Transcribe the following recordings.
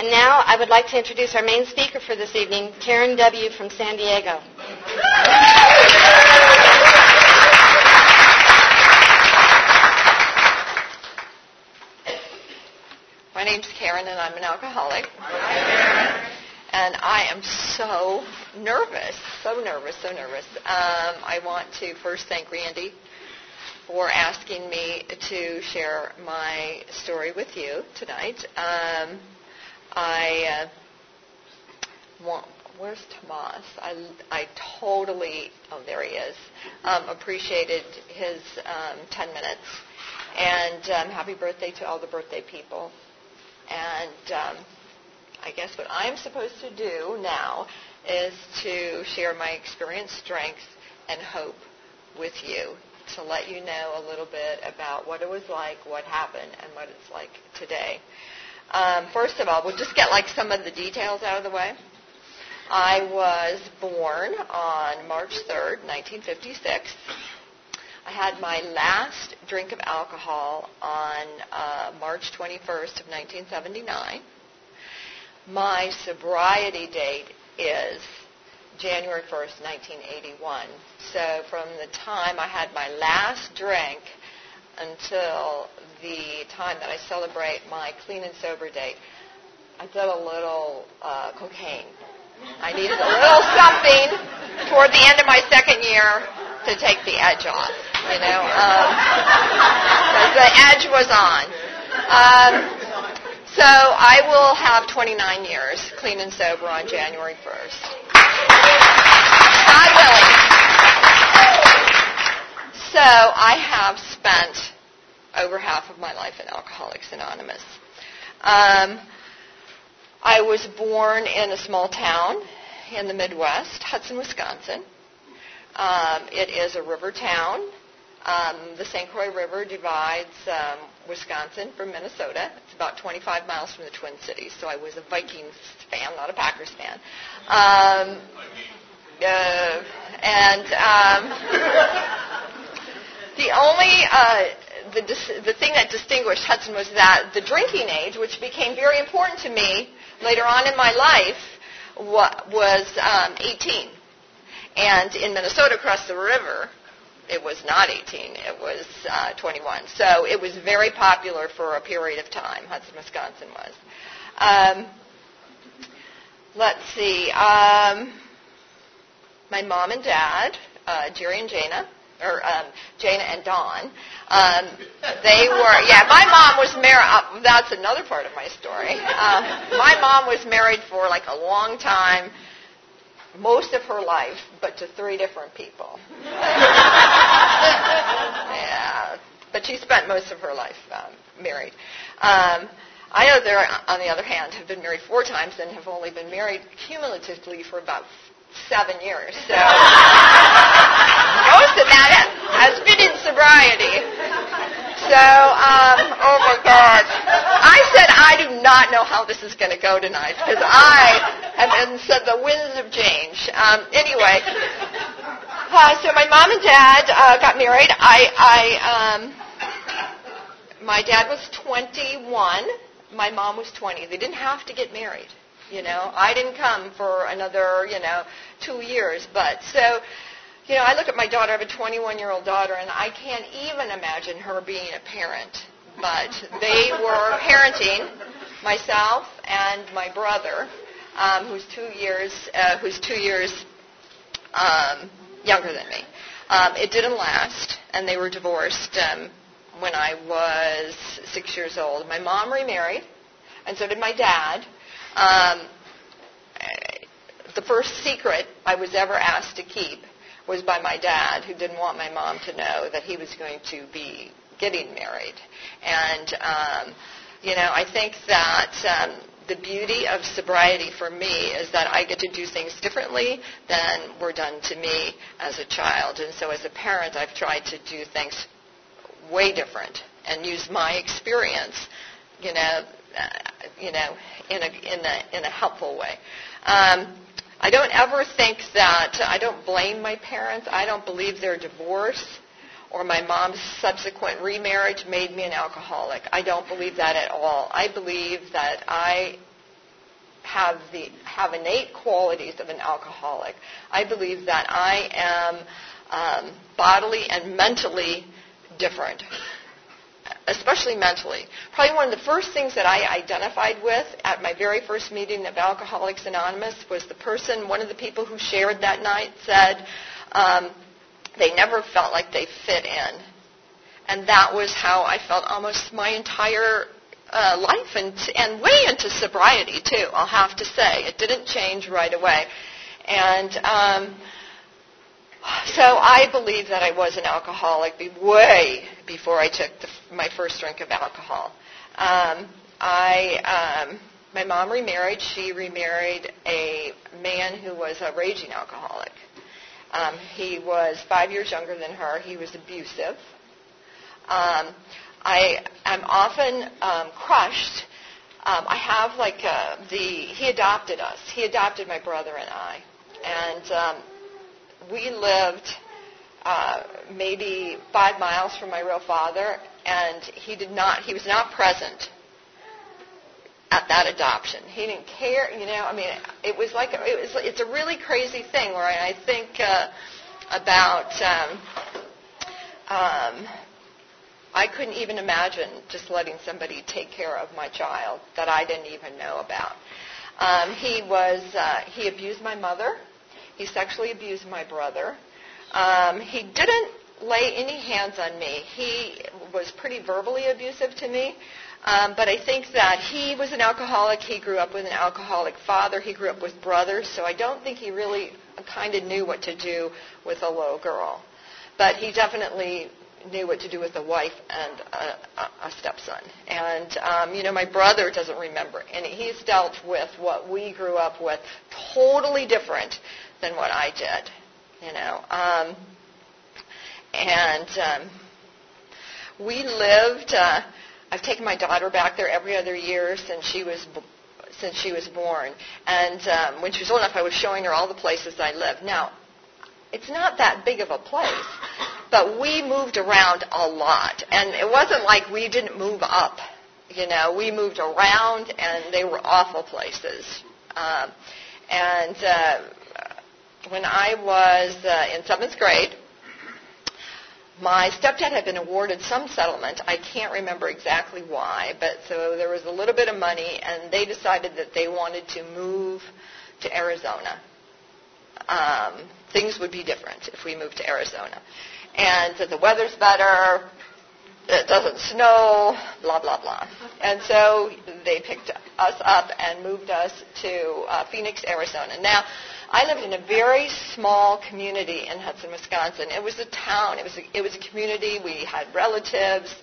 And now I would like to introduce our main speaker for this evening, Karen W. from San Diego. My name's Karen, and I'm an alcoholic. And I am so nervous. I want to first thank Randy for asking me to share my story with you tonight. Where's Tomas? I totally, there he is, appreciated his 10 minutes. And happy birthday to all the birthday people. And I guess what I'm supposed to do now is to share my experience, strength, and hope with you, to let you know a little bit about what it was like, what happened, and what it's like today. First of all, we'll just get some of the details out of the way. I was born on March 3rd, 1956. I had my last drink of alcohol on March 21st of 1979. My sobriety date is January 1st, 1981. So from the time I had my last drink until the time that I celebrate my clean and sober date, I did a little cocaine. I needed a little something toward the end of my second year to take the edge off, because the edge was on. So I will have 29 years clean and sober on January 1st. God willing. So I have spent over half of my life in Alcoholics Anonymous. I was born in a small town in the Midwest, Hudson, Wisconsin. It is a river town. The St. Croix River divides Wisconsin from Minnesota. It's about 25 miles from the Twin Cities. So I was a Vikings fan, not a Packers fan. The thing that distinguished Hudson was that the drinking age, which became very important to me later on in my life, was 18. And in Minnesota, across the river, it was not 18. It was 21. So it was very popular for a period of time. Hudson, Wisconsin was. Let's see. My mom and dad, Jerry and Jana, or Jana and Don, they were, my mom was married, that's another part of my story. My mom was married for a long time, most of her life, but to 3 different people. Yeah, but she spent most of her life married. I know there, on the other hand, have been married 4 times and have only been married cumulatively for about 7 years. So most of that has been in sobriety. So, oh my God. I said I do not know how this is going to go tonight because I have been said the winds of change. Anyway, so my mom and dad got married. My dad was 21. My mom was 20. They didn't have to get married. I didn't come for another, 2 years. But so, I look at my daughter. I have a 21-year-old daughter, and I can't even imagine her being a parent. But they were parenting myself and my brother, who's 2 years younger than me. It didn't last, and they were divorced when I was 6 years old. My mom remarried, and so did my dad. The first secret I was ever asked to keep was by my dad, who didn't want my mom to know that he was going to be getting married. And, I think that the beauty of sobriety for me is that I get to do things differently than were done to me as a child. And so as a parent, I've tried to do things way different and use my experience, in a helpful way. I don't ever think that, I don't blame my parents. I don't believe their divorce or my mom's subsequent remarriage made me an alcoholic. I don't believe that at all. I believe that I have innate qualities of an alcoholic. I believe that I am bodily and mentally different, especially mentally. Probably one of the first things that I identified with at my very first meeting of Alcoholics Anonymous was one of the people who shared that night said they never felt like they fit in. And that was how I felt almost my entire life and way into sobriety, too, I'll have to say. It didn't change right away. And so I believe that I was an alcoholic way before I took my first drink of alcohol. My mom remarried. She remarried a man who was a raging alcoholic. He was 5 years younger than her. He was abusive. I am often crushed. I have he adopted us. He adopted my brother and I. And we lived maybe 5 miles from my real father, and he was not present at that adoption. He didn't care, it's a really crazy thing where I think about I couldn't even imagine just letting somebody take care of my child that I didn't even know about. He abused my mother. He sexually abused my brother. He didn't lay any hands on me. He was pretty verbally abusive to me. But I think that he was an alcoholic. He grew up with an alcoholic father. He grew up with brothers. So I don't think he really kind of knew what to do with a little girl. But he definitely knew what to do with a wife and a stepson. And, my brother doesn't remember any. He's dealt with what we grew up with totally different than what I did, we lived, I've taken my daughter back there every other year since she was born. And when she was old enough, I was showing her all the places I lived. Now, it's not that big of a place, but we moved around a lot. And it wasn't like we didn't move up. We moved around, and they were awful places. When I was in 7th grade, my stepdad had been awarded some settlement. I can't remember exactly why, but so there was a little bit of money, and they decided that they wanted to move to Arizona. Things would be different if we moved to Arizona. And that the weather's better, it doesn't snow, blah, blah, blah. And so they picked us up and moved us to Phoenix, Arizona. Now, I lived in a very small community in Hudson, Wisconsin. It was a town. It was a community. We had relatives.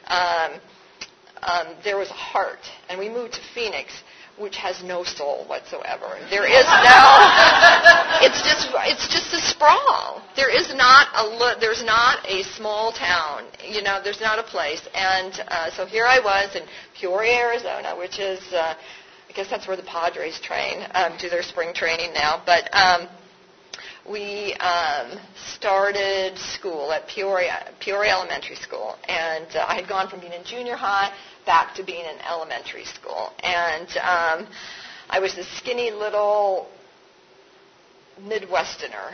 There was a heart. And we moved to Phoenix, which has no soul whatsoever. There is no. It's just a sprawl. There's not a small town. There's not a place. And so here I was in Peoria, Arizona, which is. I guess that's where the Padres do their spring training now. But we started school at Peoria Elementary School. And I had gone from being in junior high back to being in elementary school. And I was this skinny little Midwesterner,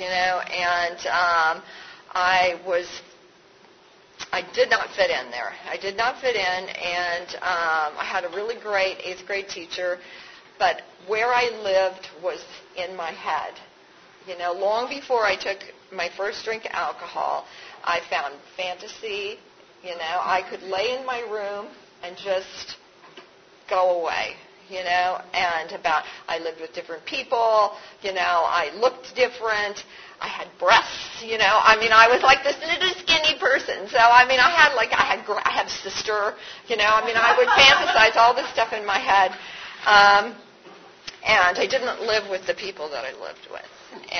and I did not fit in there. I did not fit in, and I had a really great 8th grade teacher, but where I lived was in my head. Long before I took my first drink of alcohol, I found fantasy. I could lay in my room and just go away. And I lived with different people. I looked different. I had breasts, I was like this little skinny person. So, I had a sister, I would fantasize all this stuff in my head. And I didn't live with the people that I lived with.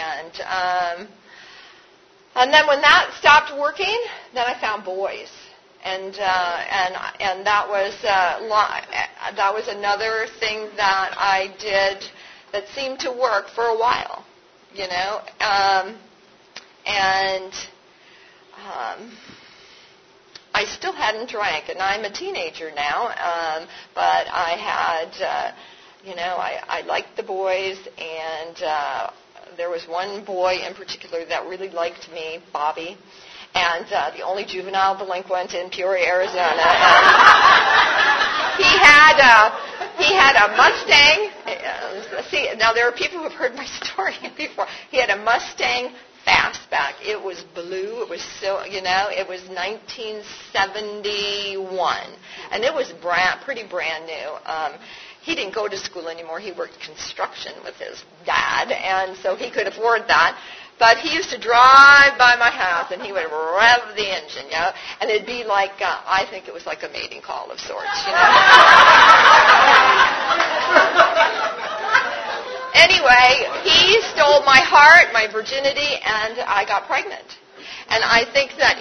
And then when that stopped working, then I found boys. And that was another thing that I did that seemed to work for a while. I still hadn't drank, and I'm a teenager now, but I had I liked the boys, and there was one boy in particular that really liked me, Bobby, and the only juvenile delinquent in Peoria, Arizona. He had a Mustang. See, now there are people who have heard my story before. He had a Mustang Fastback. It was blue. It was it was 1971, and it was pretty brand new. He didn't go to school anymore. He worked construction with his dad, and so he could afford that. But he used to drive by my house, and he would rev the engine, and it'd be like, I think it was like a mating call of sorts, Anyway, he stole my heart, my virginity, and I got pregnant. And I think that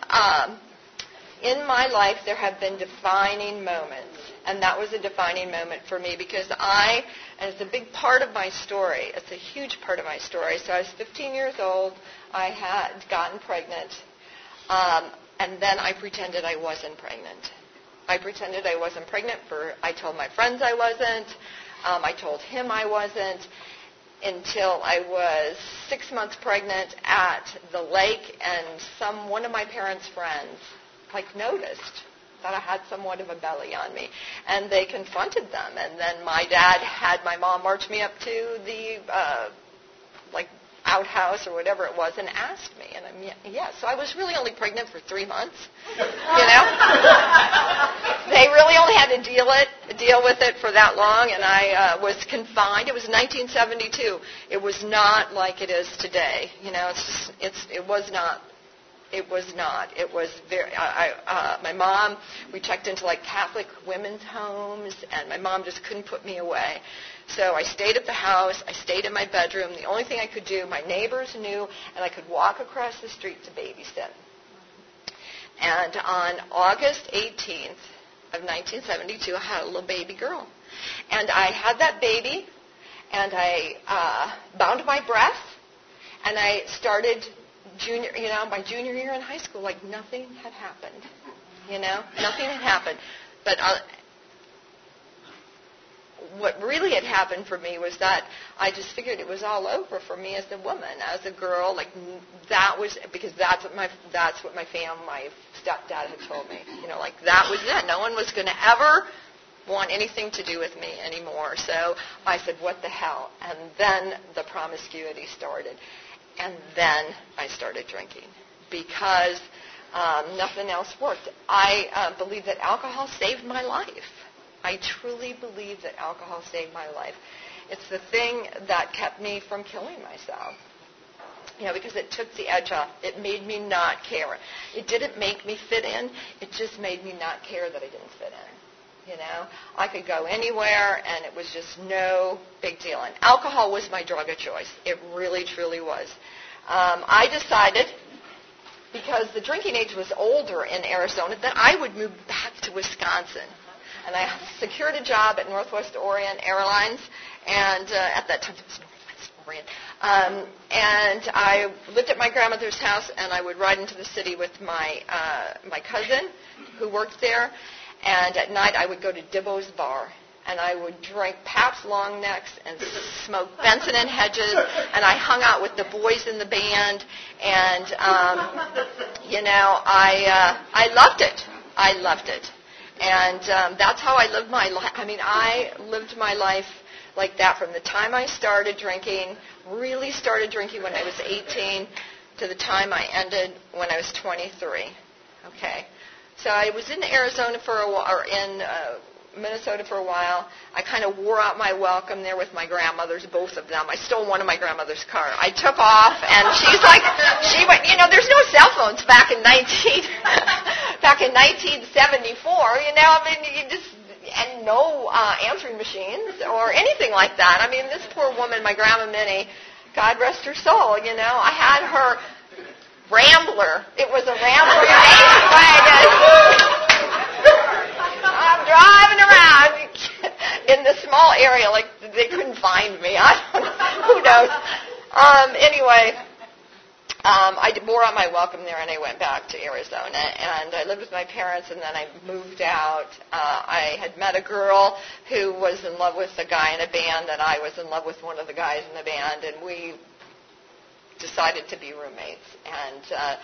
in my life there have been defining moments. And that was a defining moment for me because and it's a big part of my story. It's a huge part of my story. So I was 15 years old. I had gotten pregnant. And then I pretended I wasn't pregnant. I pretended I wasn't pregnant I told my friends I wasn't. I told him I wasn't until I was 6 months pregnant at the lake, and one of my parents' friends noticed that I had somewhat of a belly on me, and they confronted them. And then my dad had my mom march me up to the outhouse or whatever it was and asked me, and so I was really only pregnant for 3 months. They really only had to deal with it for that long, and I was confined. It was 1972. It was not like it is today. It was not. It was not. It was very. My mom. We checked into Catholic women's homes, and my mom just couldn't put me away. So I stayed at the house. I stayed in my bedroom. The only thing I could do, my neighbors knew, and I could walk across the street to babysit. And on August 18th of 1972, I had a little baby girl, and I had that baby, and I bound my breath, and I started. My junior year in high school, nothing had happened. Nothing had happened. But what really had happened for me was that I just figured it was all over for me as a woman, as a girl. That was because that's what my family, my stepdad had told me. That was it. No one was going to ever want anything to do with me anymore. So I said, what the hell? And then the promiscuity started. And then I started drinking because nothing else worked. I believe that alcohol saved my life. I truly believe that alcohol saved my life. It's the thing that kept me from killing myself. Because it took the edge off. It made me not care. It didn't make me fit in. It just made me not care that I didn't fit in. I could go anywhere, and it was just no big deal. And alcohol was my drug of choice. It really, truly was. I decided, because the drinking age was older in Arizona, that I would move back to Wisconsin. And I secured a job at Northwest Orient Airlines, and at that time it was Northwest Orient. And I lived at my grandmother's house, and I would ride into the city with my cousin who worked there. And at night, I would go to Dibbo's Bar, and I would drink Pabst Long Necks and smoke Benson and Hedges, and I hung out with the boys in the band, and, I loved it. I loved it. And that's how I lived my life. I lived my life like that from the time I started drinking, really started drinking when I was 18, to the time I ended when I was 23. Okay. So I was in Arizona for a while, or in Minnesota for a while. I kind of wore out my welcome there with my grandmothers, both of them. I stole one of my grandmother's car. I took off, and she went, there's no cell phones back in 1974, and no answering machines or anything like that. This poor woman, my Grandma Minnie, God rest her soul, I had her Rambler. It was a Rambler station wagon. I'm driving around in the small area, they couldn't find me. I don't know. Who knows? Anyway, I bore out my welcome there, and I went back to Arizona. And I lived with my parents, and then I moved out. I had met a girl who was in love with a guy in a band, and I was in love with one of the guys in the band, and we decided to be roommates. And,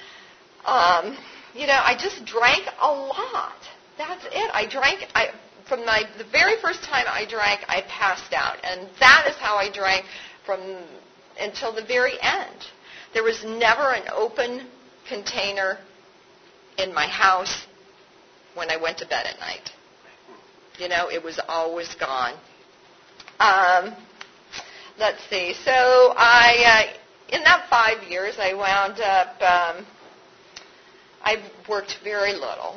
I just drank a lot. That's it. From the very first time I drank, I passed out. And that is how I drank until the very end. There was never an open container in my house when I went to bed at night. It was always gone. Let's see. So in that 5 years, I wound up, I worked very little.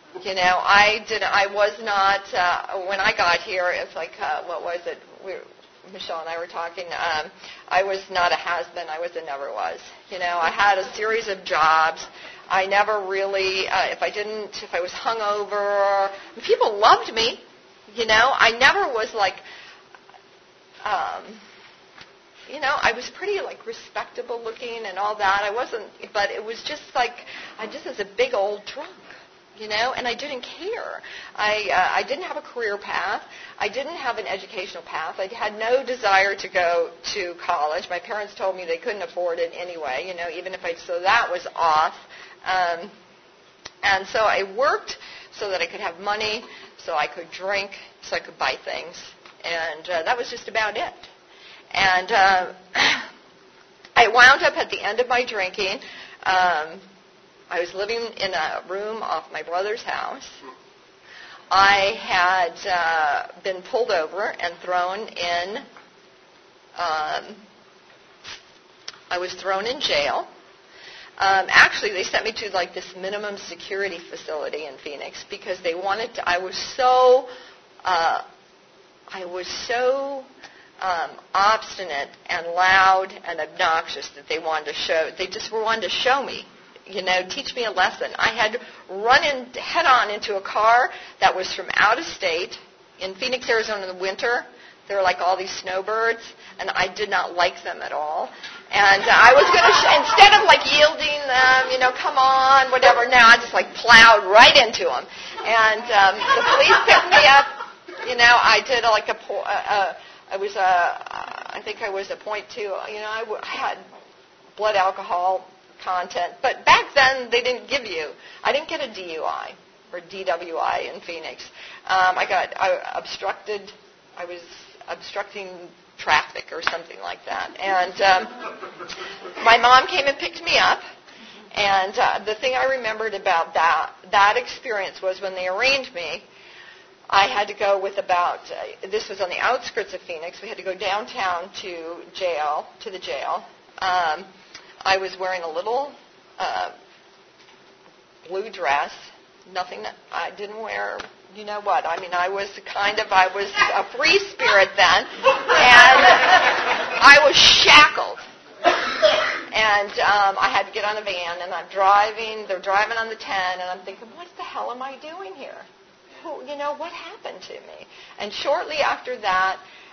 I was not, when I got here, it's like, what was it? Michelle and I were talking, I was not a has-been, I was a never was. I had a series of jobs. I never really, if I was hungover, people loved me, I never was like, I was pretty like respectable looking and all that. I wasn't, but it was just like, I just was a big old drunk. And I didn't care. I didn't have a career path. I didn't have an educational path. I had no desire to go to college. My parents told me they couldn't afford it anyway, even if so that was off. And so I worked so that I could have money, so I could drink, so I could buy things. And that was just about it. And I wound up at the end of my drinking, I was living in a room off my brother's house. I had been pulled over and thrown in, I was thrown in jail. Actually, they sent me to like this minimum security facility in Phoenix because they wanted to, I was so obstinate and loud and obnoxious that they just wanted to show me. Teach me a lesson. I had run head-on into a car that was from out of state. In Phoenix, Arizona in the winter, there were like all these snowbirds, and I did not like them at all. And I was going to, instead of like yielding them, come on, whatever, now I just like plowed right into them. And the police picked me up. I did like I think I was a 0.2. I had blood alcohol content. But back then, they didn't give you. I didn't get a DUI or DWI in Phoenix. I was obstructing traffic or something like that. And my mom came and picked me up. And the thing I remembered about that experience was when they arraigned me, I had to go with this was on the outskirts of Phoenix. We had to go downtown to the jail. I was wearing a little blue dress, nothing that I didn't wear, I was a free spirit then, and I was shackled. And I had to get on a van, and they're driving on the 10, and I'm thinking, what the hell am I doing here? What happened to me? And shortly after that,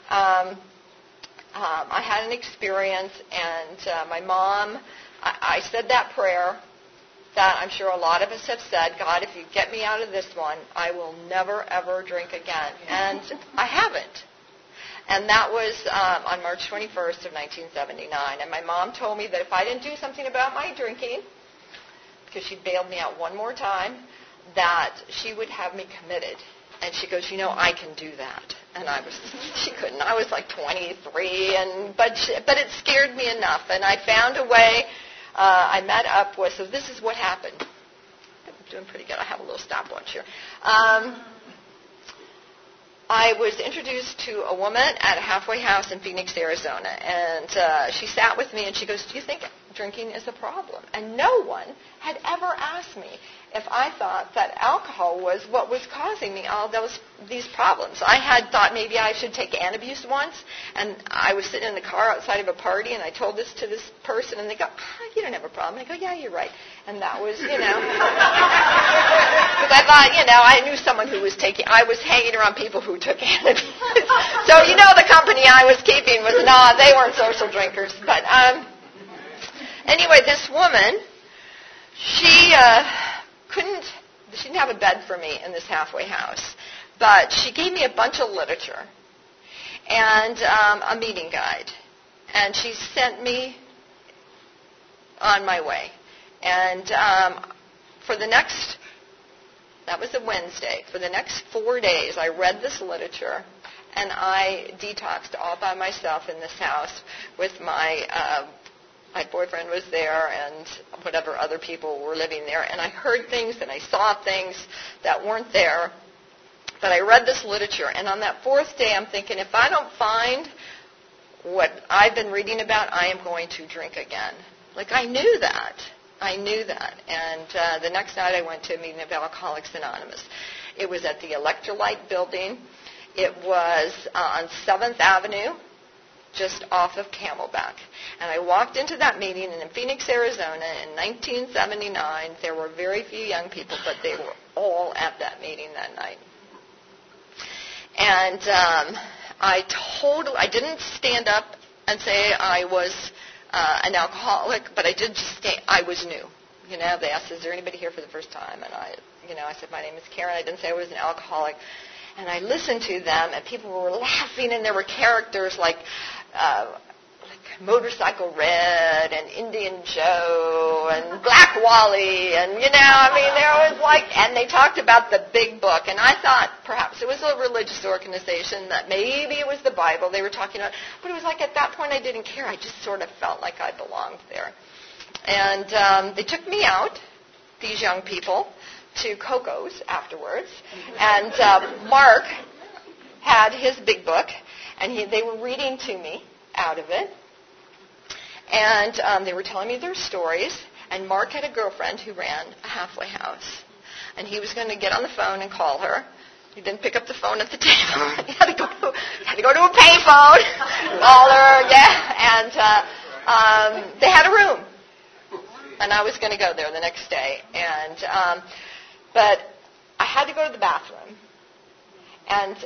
I had an experience, and my mom, I said that prayer that I'm sure a lot of us have said, God, if you get me out of this one, I will never, ever drink again. And I haven't. And that was on March 21st of 1979. And my mom told me that if I didn't do something about my drinking, because she bailed me out one more time, that she would have me committed. And she goes, I can do that. And she couldn't. I was like 23, but it scared me enough. And I found a way. I met up with, so this is what happened. I'm doing pretty good. I have a little stopwatch here. I was introduced to a woman at a halfway house in Phoenix, Arizona. And she sat with me and she goes, do you think drinking is a problem? And no one had ever asked me if I thought that alcohol was what was causing me all these problems. I had thought maybe I should take Antabuse once, and I was sitting in the car outside of a party, and I told this to this person, and they go, you don't have a problem. And I go, yeah, you're right. And that was, because I thought, I knew someone who was I was hanging around people who took Antabuse. So, the company I was keeping was they weren't social drinkers. But Anyway, this woman, she didn't have a bed for me in this halfway house, but she gave me a bunch of literature and a meeting guide, and she sent me on my way. And that was a Wednesday. For the next 4 days, I read this literature, and I detoxed all by myself in this house with my boyfriend was there and whatever other people were living there. And I heard things and I saw things that weren't there. But I read this literature, and on that fourth day, I'm thinking, if I don't find what I've been reading about, I am going to drink again. Like, I knew that. And the next night I went to a meeting of Alcoholics Anonymous. It was at the Electrolyte building. It was on 7th Avenue, just off of Camelback. And I walked into that meeting, and in Phoenix, Arizona, in 1979, there were very few young people, but they were all at that meeting that night. And I didn't stand up and say I was an alcoholic, but I did just say I was new. They asked, is there anybody here for the first time? And I said, my name is Karen. I didn't say I was an alcoholic. And I listened to them, and people were laughing, and there were characters like Motorcycle Red and Indian Joe and Black Wally, and there was and they talked about the big book, and I thought perhaps it was a religious organization, that maybe it was the Bible they were talking about, but it was like at that point I didn't care. I just sort of felt like I belonged there. And they took me out, these young people, to Coco's afterwards, and Mark had his big book, and they were reading to me out of it. And they were telling me their stories. And Mark had a girlfriend who ran a halfway house. And he was going to get on the phone and call her. He didn't pick up the phone at the table. He had to go to a payphone, call her, yeah. And they had a room. And I was going to go there the next day. And but I had to go to the bathroom. And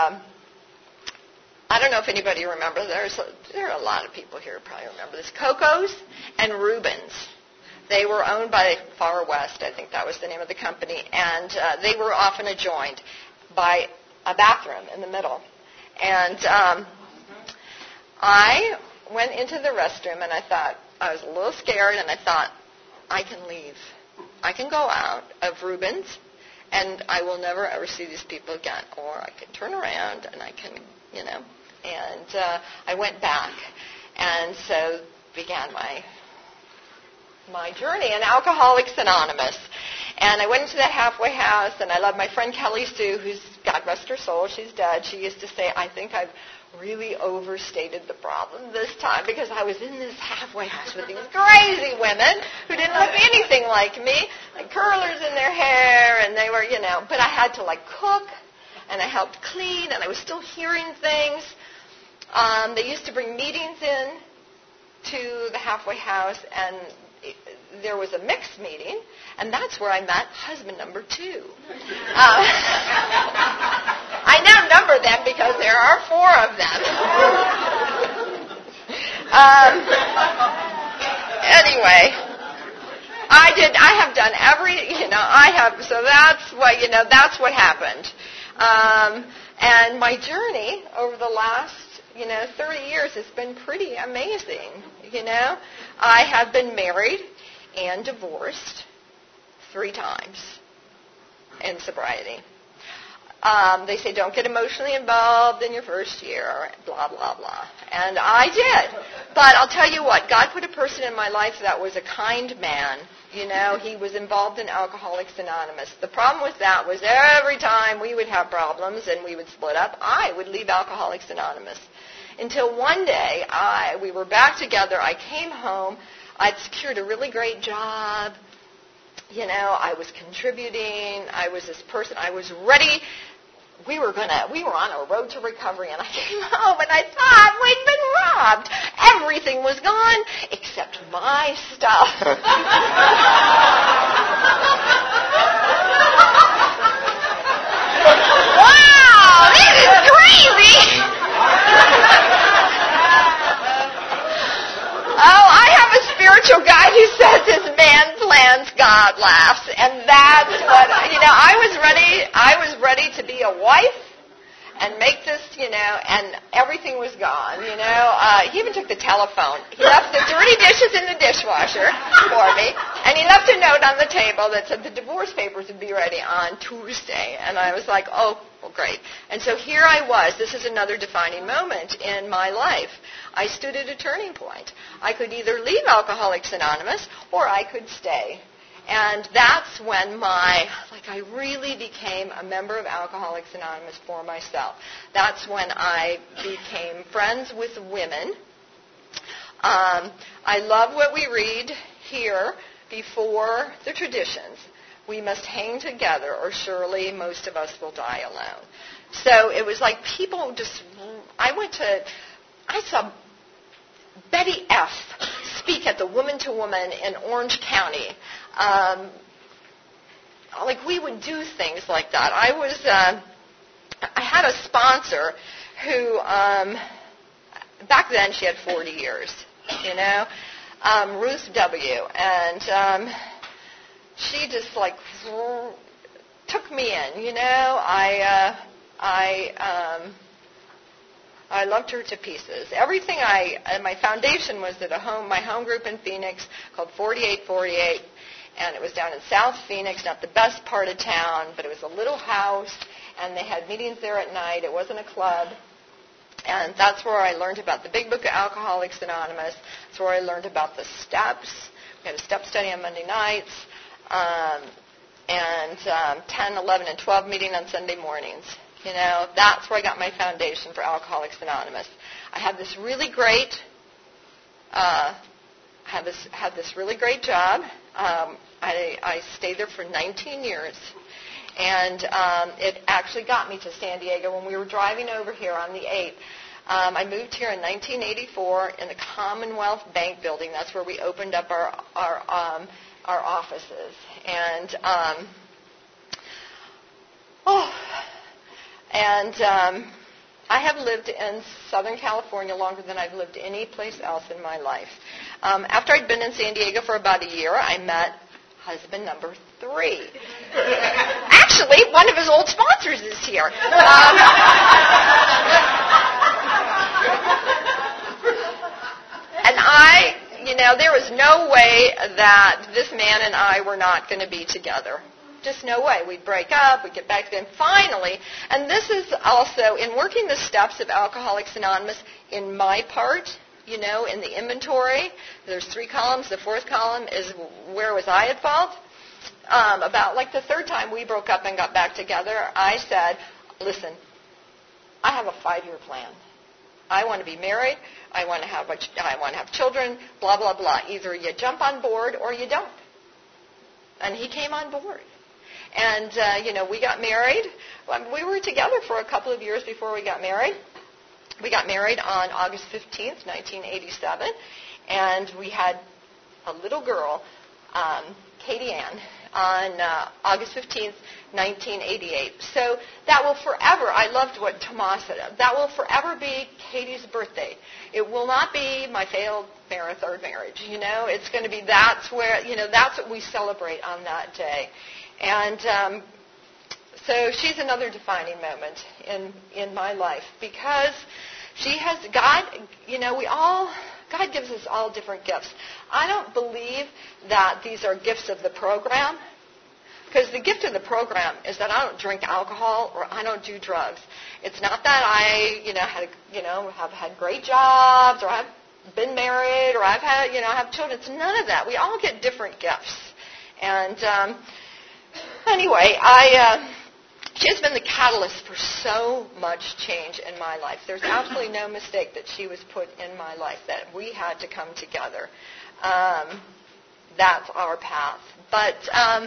I don't know if anybody remembers. There are a lot of people here who probably remember this. Coco's and Rubens. They were owned by Far West. I think that was the name of the company. And they were often adjoined by a bathroom in the middle. And I went into the restroom, and I thought, I was a little scared, and I thought, I can leave. I can go out of Rubens, and I will never ever see these people again. Or I can turn around, and I can, And I went back, and so began my journey in Alcoholics Anonymous. And I went into that halfway house, and I love my friend Kelly Sue, who's, God rest her soul, she's dead. She used to say, I think I've really overstated the problem this time, because I was in this halfway house with these crazy women who didn't look anything like me, like curlers in their hair, and they were, but I had to cook, and I helped clean, and I was still hearing things. They used to bring meetings in to the halfway house, and there was a mixed meeting, and that's where I met husband number 2. I now number them because there are 4 of them. Anyway, I have done so that's what happened. And my journey over the last 30 years has been pretty amazing. I have been married and divorced 3 times in sobriety. They say don't get emotionally involved in your first year, blah, blah, blah. And I did. But I'll tell you what, God put a person in my life that was a kind man. He was involved in Alcoholics Anonymous. The problem with that was every time we would have problems and we would split up, I would leave Alcoholics Anonymous. Until one day, we were back together. I came home. I'd secured a really great job. I was contributing. I was this person. I was ready. We were on a road to recovery, and I came home, and I thought we'd been robbed. Everything was gone except my stuff. Wow, this is crazy. Oh, I have a spiritual guide laughs, and that's what, I was ready to be a wife and make this, and everything was gone, He even took the telephone. He left the dirty dishes in the dishwasher for me, and he left a note on the table that said the divorce papers would be ready on Tuesday. And I was like, oh, well, great. And so here I was. This is another defining moment in my life. I stood at a turning point. I could either leave Alcoholics Anonymous or I could stay. And that's when I really became a member of Alcoholics Anonymous for myself. That's when I became friends with women. I love what we read here before the traditions. We must hang together or surely most of us will die alone. So it was like people just, I saw Betty F. speak at the Woman to Woman in Orange County. We would do things like that. I had a sponsor who, back then she had 40 years, Ruth W. And she just took me in, I loved her to pieces. Everything my foundation was at my home group in Phoenix called 4848, and it was down in South Phoenix, not the best part of town, but it was a little house, and they had meetings there at night. It wasn't a club. And that's where I learned about the Big Book of Alcoholics Anonymous. That's where I learned about the steps. We had a step study on Monday nights, and 10, 11, and 12 meeting on Sunday mornings. That's where I got my foundation for Alcoholics Anonymous. I had this really great, job. I stayed there for 19 years. And it actually got me to San Diego when we were driving over here on the 8th. I moved here in 1984 in the Commonwealth Bank building. That's where we opened up our offices. And I have lived in Southern California longer than I've lived any place else in my life. After I'd been in San Diego for about a year, I met husband number 3. Actually, one of his old sponsors is here. And there was no way that this man and I were not going to be together. Just no way. We'd break up, we'd get back together. And finally, and this is also, in working the steps of Alcoholics Anonymous, in my part, in the inventory, there's 3 columns. The 4th column is where was I at fault. About the 3rd time we broke up and got back together, I said, listen, I have a 5-year plan. I want to be married. I want to have children, blah, blah, blah. Either you jump on board or you don't. And he came on board. And, we got married. We were together for a couple of years before we got married. We got married on August 15th, 1987. And we had a little girl, Katie Ann, on August 15th, 1988. So that will forever, I loved what Tomas said, that will forever be Katie's birthday. It will not be my failed 3rd marriage. It's going to be, that's what we celebrate on that day. And so she's another defining moment in my life because she has, God gives us all different gifts. I don't believe that these are gifts of the program, because the gift of the program is that I don't drink alcohol or I don't do drugs. It's not that I, have had great jobs or I've been married or I've had, I have children. It's none of that. We all get different gifts. And anyway, she has been the catalyst for so much change in my life. There's absolutely no mistake that she was put in my life, that we had to come together. That's our path. But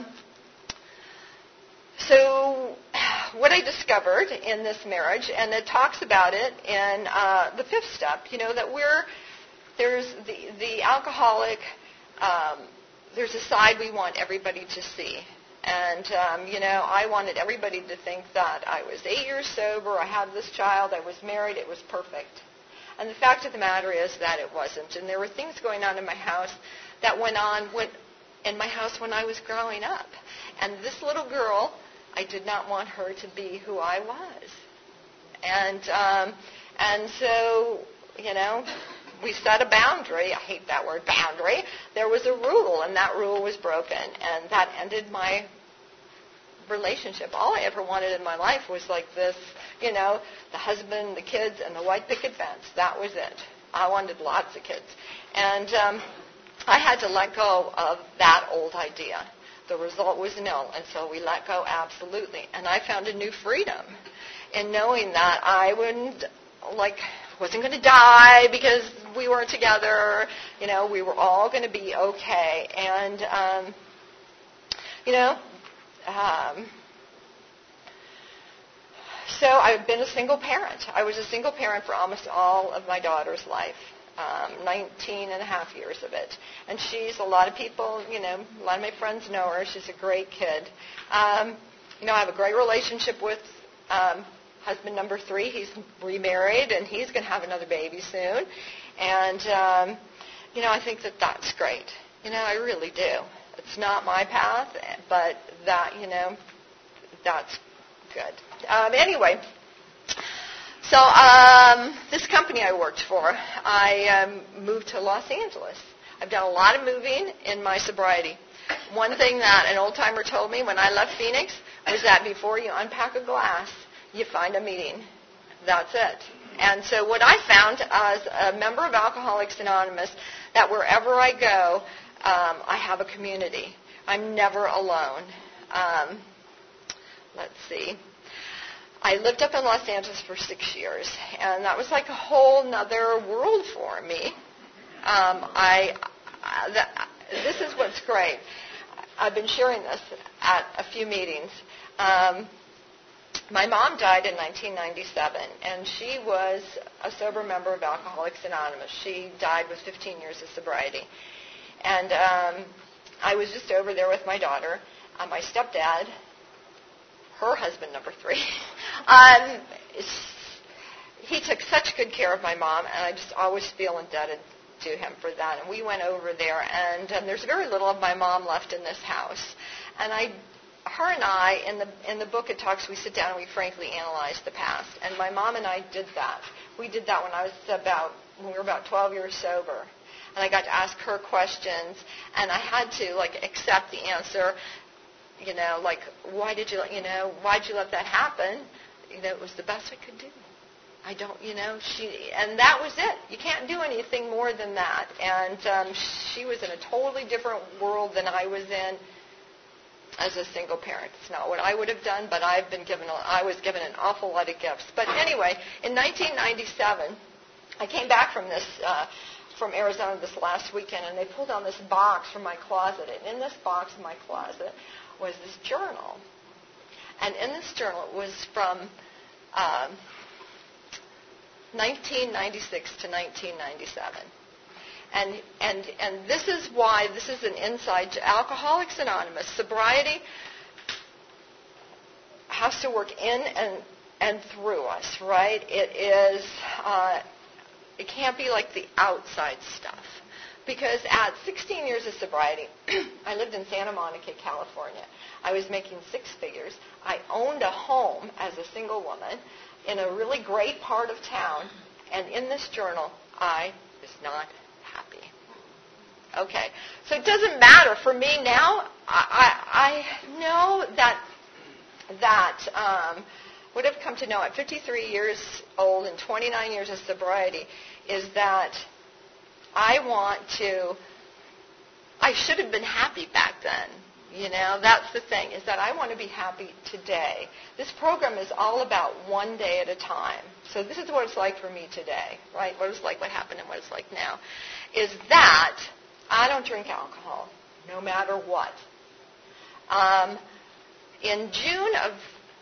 so what I discovered in this marriage, and it talks about it in the 5th step, that there's the alcoholic, there's a side we want everybody to see. And, I wanted everybody to think that I was 8 years sober, I had this child, I was married, it was perfect. And the fact of the matter is that it wasn't. And there were things going on in my house that went on in my house when I was growing up. And this little girl, I did not want her to be who I was. And so, we set a boundary. I hate that word, boundary. There was a rule, and that rule was broken, and that ended my relationship. All I ever wanted in my life was like this, the husband, the kids, and the white picket fence. That was it. I wanted lots of kids. And I had to let go of that old idea. The result was no, and so we let go absolutely. And I found a new freedom in knowing that I wasn't going to die because we weren't together. We were all going to be okay. And, so I've been a single parent. I was a single parent for almost all of my daughter's life, 19 and a half years of it. And she's, a lot of people, a lot of my friends know her. She's a great kid. I have a great relationship with husband number 3. He's remarried, and he's going to have another baby soon. And, I think that that's great. I really do. It's not my path, but that, that's good. Anyway, so this company I worked for, I moved to Los Angeles. I've done a lot of moving in my sobriety. One thing that an old-timer told me when I left Phoenix was that before you unpack a glass, you find a meeting. That's it. And so what I found as a member of Alcoholics Anonymous, that wherever I go, I have a community. I'm never alone. Let's see. I lived up in Los Angeles for 6 years, and that was like a whole nother world for me. This is what's great. I've been sharing this at a few meetings. My mom died in 1997, and she was a sober member of Alcoholics Anonymous. She died with 15 years of sobriety. And I was just over there with my daughter. My stepdad, her husband, number 3, he took such good care of my mom, and I just always feel indebted to him for that. And we went over there, and there's very little of my mom left in this house. And her and I, in the book it talks, we sit down and we frankly analyze the past. And my mom and I did that. We did that when we were about 12 years sober. And I got to ask her questions, and I had to accept the answer. Why did you let that happen? It was the best I could do. I don't, and that was it. You can't do anything more than that. And she was in a totally different world than I was in as a single parent. It's not what I would have done, but I was given an awful lot of gifts. But anyway, in 1997, I came back from Arizona this last weekend, and they pulled down this box from my closet. And in this box in my closet was this journal. And in this journal, it was from 1996 to 1997. And this is why this is an insight to Alcoholics Anonymous. Sobriety has to work in and through us, right? It can't be like the outside stuff. Because at 16 years of sobriety, I lived in Santa Monica, California. I was making 6 figures. I owned a home as a single woman in a really great part of town. And in this journal, I was not happy. Okay, so it doesn't matter. For me now, I know that what I've come to know at 53 years old and 29 years of sobriety is that I should have been happy back then. That's the thing, is that I want to be happy today. This program is all about one day at a time. So this is what it's like for me today, right? What happened and what it's like now, is that I don't drink alcohol, no matter what. In June of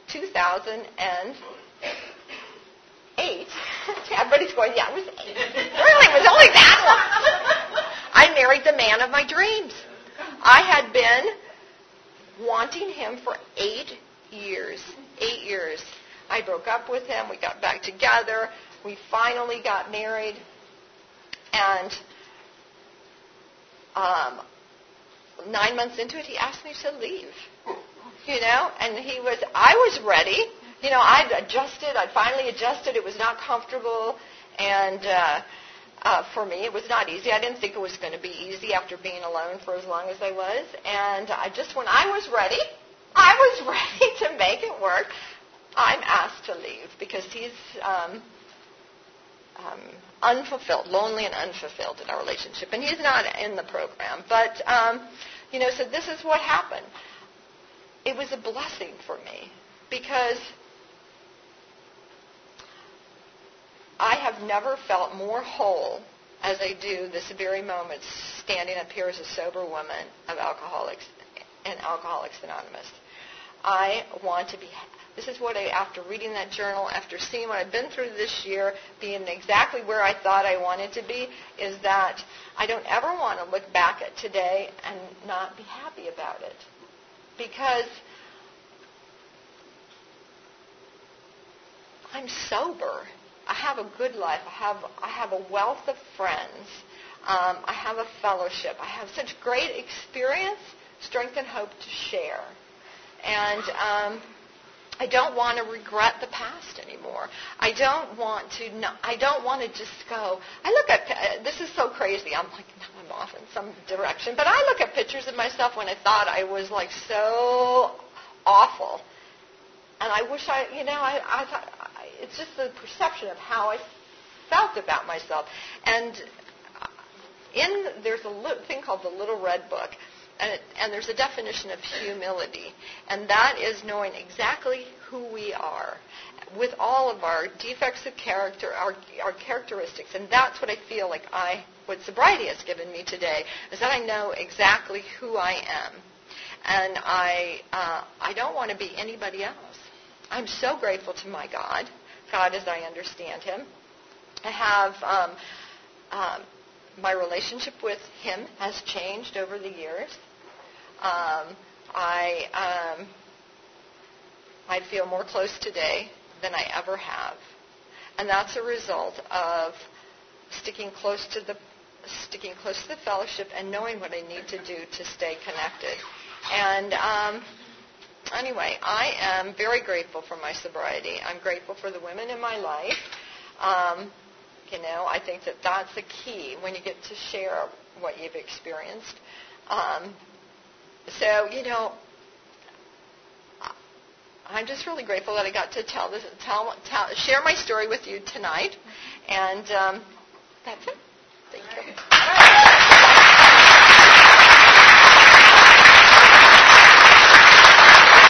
2008, everybody's going, yeah, it was 8. Really, it was only that long. I married the man of my dreams. I had been wanting him for 8 years. 8 years. I broke up with him. We got back together. We finally got married. And 9 months into it, he asked me to leave. And I was ready. I'd finally adjusted. It was not comfortable. And for me, it was not easy. I didn't think it was going to be easy after being alone for as long as I was. And when I was ready to make it work, I'm asked to leave because he's unfulfilled, lonely and unfulfilled in our relationship. And he's not in the program. But, so this is what happened. It was a blessing for me because I have never felt more whole as I do this very moment standing up here as a sober woman of Alcoholics and Alcoholics Anonymous. I want to be This is what after reading that journal, after seeing what I've been through this year, being exactly where I thought I wanted to be, is that I don't ever want to look back at today and not be happy about it. Because I'm sober. I have a good life. I have a wealth of friends. I have a fellowship. I have such great experience, strength, and hope to share. And I don't want to regret the past anymore. I don't want to just go. I look at this is so crazy. I'm off in some direction, but I look at pictures of myself when I thought I was like so awful, and I wish I thought it's just the perception of how I felt about myself. And there's a thing called the Little Red Book. And there's a definition of humility, and that is knowing exactly who we are with all of our defects of character, our characteristics. And that's what I feel like what sobriety has given me today, is that I know exactly who I am. And I don't want to be anybody else. I'm so grateful to my God as I understand him. I have my relationship with him has changed over the years. I feel more close today than I ever have, and that's a result of sticking close to the fellowship and knowing what I need to do to stay connected. And anyway, I am very grateful for my sobriety. I'm grateful for the women in my life. I think that's the key when you get to share what you've experienced. So, I'm just really grateful that I got to share my story with you tonight. And that's it. Thank you.